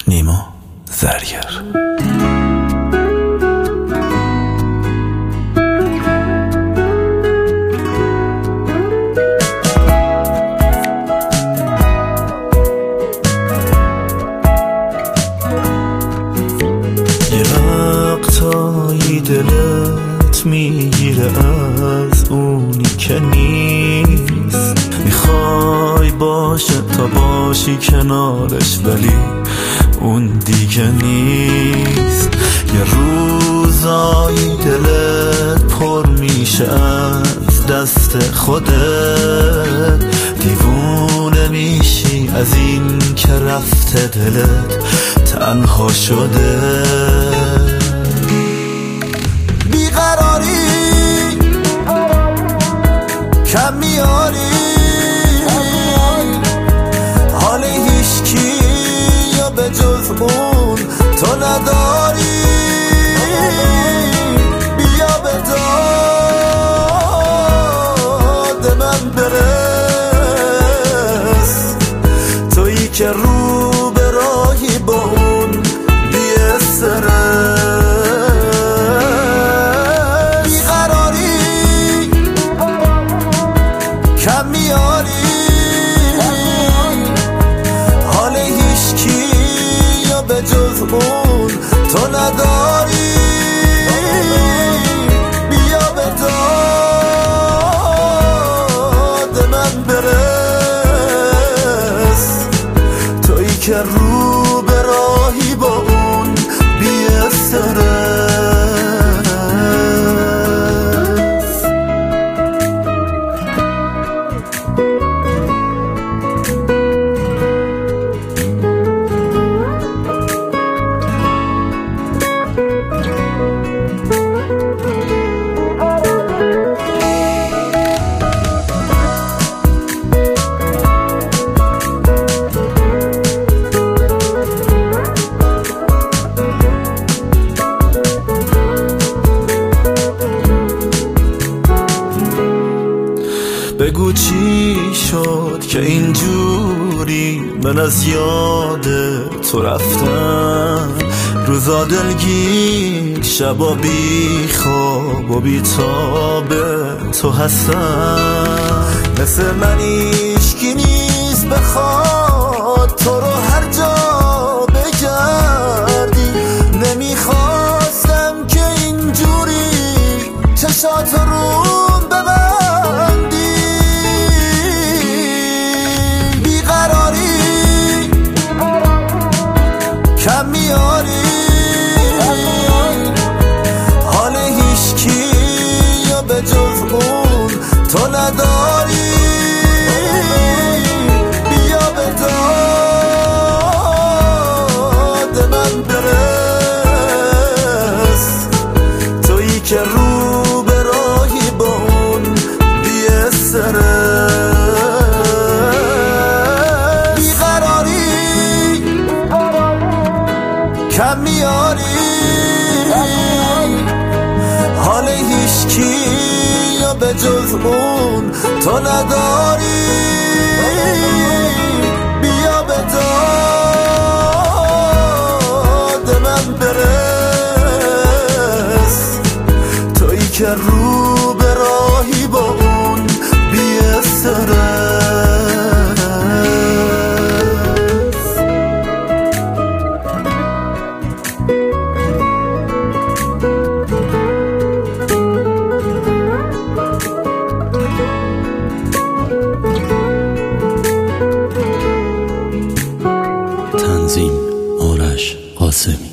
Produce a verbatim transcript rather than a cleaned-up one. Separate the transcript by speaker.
Speaker 1: نیما زرگر.
Speaker 2: دلت میگیره از اونی که نیست، میخوای باشه تا باشی کنارش ولی اون دیگه نیست. یه روزایی دلت پر میشه از دست خودت، دیوونه میشی از این که رفته دلت تنها شده. کم میاری حال هیچکی یا به جز اون تو نداری. بیا به داد من برس، تویی که رو به راهی با اون بی‌استرس. کم میاری حال هیچکی یا به جز اون تو نداری. بیا به داد من برس، تویی که رو به راهی با اون بی‌استرس. بگو چی شد که اینجوری من از یاد تو رفتم، روزا دلگیر شبا بی خواب و بی تاب تو هستم. مثل من ایشکی نیست بخواد تو رو هر جا بگردی. نمیخواستم که اینجوری چشات رو ببندی. کم میاری حال هیچکی یا به جز اون تو نداری. بیا به داد من برس، تویی که رو به راهی با اون بی‌استرس. کم میاری حال هیچکی یا به جز اون تو نداری. بیا به داد من برس، تویی که رو به راهی با اون بی‌استرس.
Speaker 1: تنظیم آرش قاسمی.